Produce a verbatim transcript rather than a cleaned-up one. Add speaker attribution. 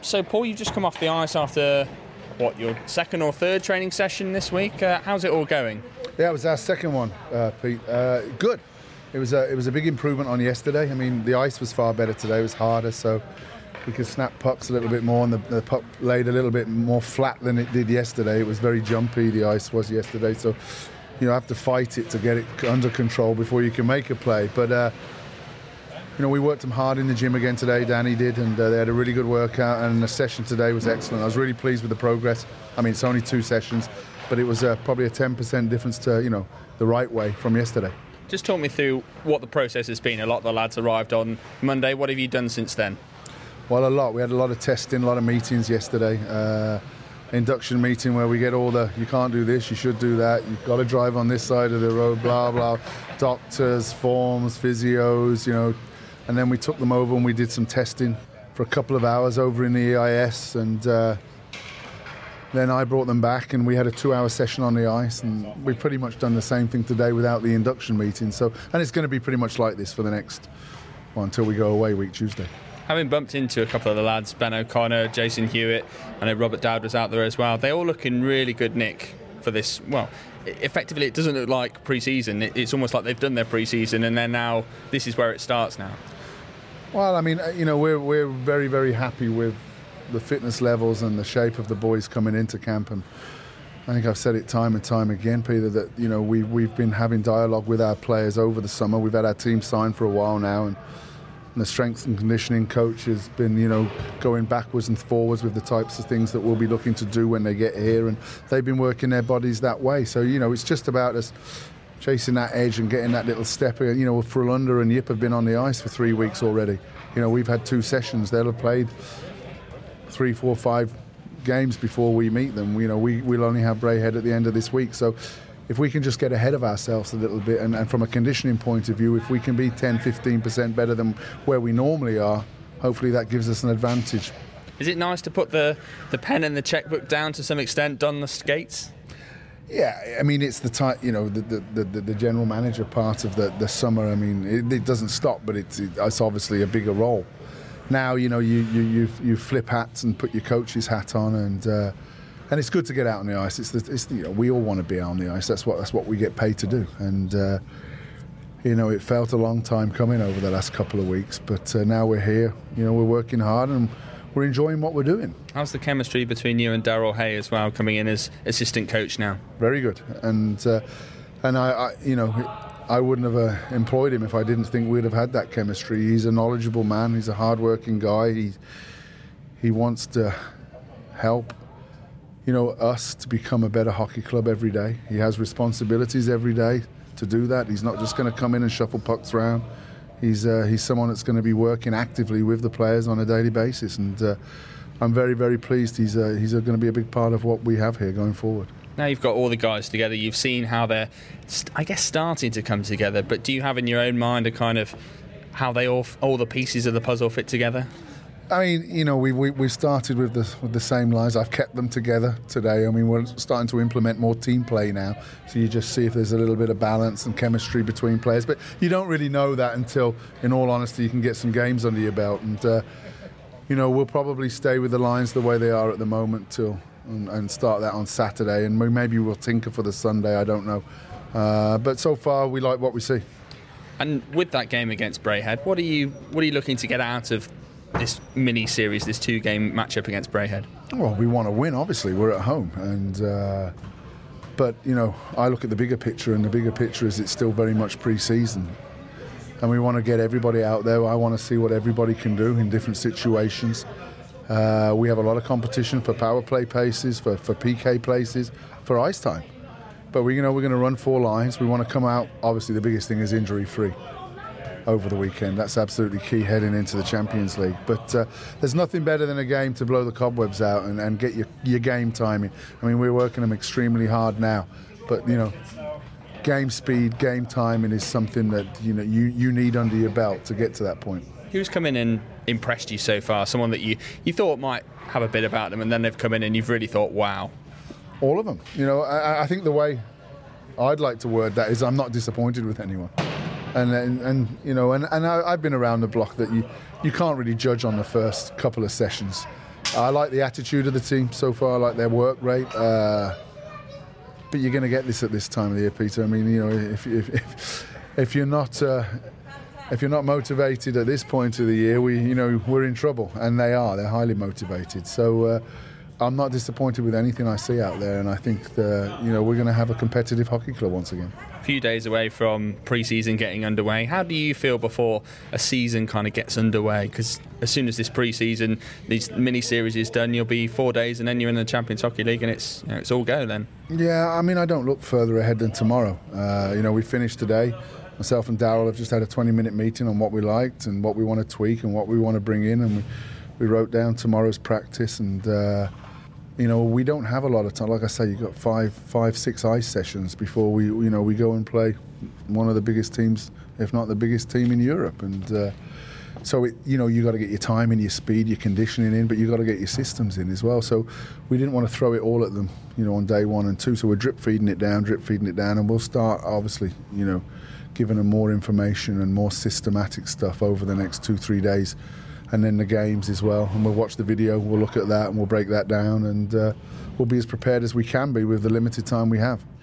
Speaker 1: so, Paul, you've just come off the ice after, what, your second or third training session this week. Uh, how's it all going?
Speaker 2: Yeah, it was our second one, uh, Pete. Uh, good. It was a, it was a big improvement on yesterday. I mean, the ice was far better today. It was harder, so we could snap pucks a little bit more, and the, the puck laid a little bit more flat than it did yesterday. It was very jumpy, the ice was yesterday, so you know, have to fight it to get it under control before you can make a play. But uh, you know, we worked them hard in the gym again today, Danny did, and uh, they had a really good workout, and the session today was excellent. I was really pleased with the progress. I mean, it's only two sessions, but it was uh, probably a ten percent difference to, you know, the right way from yesterday.
Speaker 1: Just talk me through what the process has been. A lot of the lads arrived on Monday. What have you done since then?
Speaker 2: Well, a lot. We had a lot of testing, a lot of meetings yesterday. Uh, induction meeting where we get all the, you can't do this, you should do that, you've got to drive on this side of the road, blah, blah. Doctors, forms, physios, you know. And then we took them over and we did some testing for a couple of hours over in the E I S. And uh, then I brought them back and we had a two-hour session on the ice. And we've pretty much done the same thing today without the induction meeting. So, and it's going to be pretty much like this for the next, well, until we go away week Tuesday.
Speaker 1: Having bumped into a couple of the lads, Ben O'Connor, Jason Hewitt, I know Robert Dowd was out there as well. They all look in really good nick for this. Well, effectively, it doesn't look like pre-season. It's almost like they've done their pre-season and then now this is where it starts now.
Speaker 2: Well, I mean, you know, we're we're very, very happy with the fitness levels and the shape of the boys coming into camp. And I think I've said it time and time again, Peter, that, you know, we, we've been having dialogue with our players over the summer. We've had our team signed for a while now, and And the strength and conditioning coach has been, you know, going backwards and forwards with the types of things that we'll be looking to do when they get here. And they've been working their bodies that way. So, you know, it's just about us chasing that edge and getting that little step. You know, Frölunda and Yip have been on the ice for three weeks already. You know, we've had two sessions. They'll have played three, four, five games before we meet them. You know, we, we'll only have Braehead at the end of this week. So if we can just get ahead of ourselves a little bit, and, and from a conditioning point of view, if we can be ten, fifteen percent better than where we normally are, hopefully that gives us an advantage.
Speaker 1: Is it nice to put the, the pen and the checkbook down to some extent, don the skates?
Speaker 2: Yeah, I mean, it's the type, you know, the the, the, the general manager part of the, the summer. I mean, it, it doesn't stop, but it's, it's obviously a bigger role. Now, you know, you, you, you, you flip hats and put your coach's hat on, and uh, and it's good to get out on the ice. It's, the, it's the, you know, we all want to be on the ice. That's what that's what we get paid to do. And uh, you know, it felt a long time coming over the last couple of weeks, but uh, now we're here. You know, we're working hard and we're enjoying what we're doing.
Speaker 1: How's the chemistry between you and Daryl Hay as well, coming in as assistant coach now?
Speaker 2: Very good. And uh, and I, I, you know, I wouldn't have uh, employed him if I didn't think we'd have had that chemistry. He's a knowledgeable man. He's a hard-working guy. He he wants to help, you know, us to become a better hockey club every day. He has responsibilities every day to do that. He's not just going to come in and shuffle pucks around. He's uh, he's someone that's going to be working actively with the players on a daily basis, and uh, I'm very, very pleased. He's uh, he's going to be a big part of what we have here going forward.
Speaker 1: Now you've got all the guys together. You've seen how they're, I guess, starting to come together. But do you have in your own mind a kind of how they all all the pieces of the puzzle fit together?
Speaker 2: I mean, you know, we we we started with the with the same lines. I've kept them together today. I mean, we're starting to implement more team play now. So you just see if there's a little bit of balance and chemistry between players. But you don't really know that until, in all honesty, you can get some games under your belt. And uh, you know, we'll probably stay with the lines the way they are at the moment till and, and start that on Saturday. And maybe we'll tinker for the Sunday. I don't know. Uh, but so far, we like what we see.
Speaker 1: And with that game against Braehead, what are you what are you looking to get out of this mini-series, this two-game matchup against Braehead?
Speaker 2: Well, we want to win, obviously. We're at home. and uh, But, you know, I look at the bigger picture, and the bigger picture is it's still very much pre-season. And we want to get everybody out there. I want to see what everybody can do in different situations. Uh, we have a lot of competition for power play paces, for, for P K places, for ice time. But, we, you know, we're going to run four lines. We want to come out, obviously, the biggest thing is injury-free over the weekend. That's absolutely key heading into the Champions League. But uh, there's nothing better than a game to blow the cobwebs out and, and get your, your game timing. I mean, we're working them extremely hard now. But, you know, game speed, game timing is something that, you know, you, you need under your belt to get to that point.
Speaker 1: Who's come in and impressed you so far? Someone that you, you thought might have a bit about them, and then they've come in and you've really thought, wow.
Speaker 2: All of them. You know, I, I think the way I'd like to word that is I'm not disappointed with anyone. And, and and you know, and, and I, I've been around the block that you, you can't really judge on the first couple of sessions. I like the attitude of the team so far. I like their work rate. Uh, but you're going to get this at this time of the year, Peter. I mean, you know, if if if, if you're not uh, if you're not motivated at this point of the year, we you know we're in trouble, and they are. They're highly motivated. So. Uh, I'm not disappointed with anything I see out there, and I think the, you know we're going to have a competitive hockey club once again.
Speaker 1: A few days away from pre-season getting underway, how do you feel before a season kind of gets underway? Because as soon as this pre-season, these mini-series is done, you'll be four days and then you're in the Champions Hockey League, and it's you know, it's all go then.
Speaker 2: Yeah, I mean I don't look further ahead than tomorrow. Uh, you know we finished today. Myself and Darryl have just had a twenty minute meeting on what we liked and what we want to tweak and what we want to bring in, and we, we wrote down tomorrow's practice and. Uh, You know, we don't have a lot of time. Like I say, you've got five, five, six ice sessions before we, you know, we go and play one of the biggest teams, if not the biggest team in Europe. And uh, so, it, you know, you got to get your time and your speed, your conditioning in, but you got to get your systems in as well. So we didn't want to throw it all at them, you know, on day one and two. So we're drip feeding it down, drip feeding it down, and we'll start, obviously, you know, giving them more information and more systematic stuff over the next two, three days. And then the games as well, and we'll watch the video, we'll look at that and we'll break that down, and uh, we'll be as prepared as we can be with the limited time we have.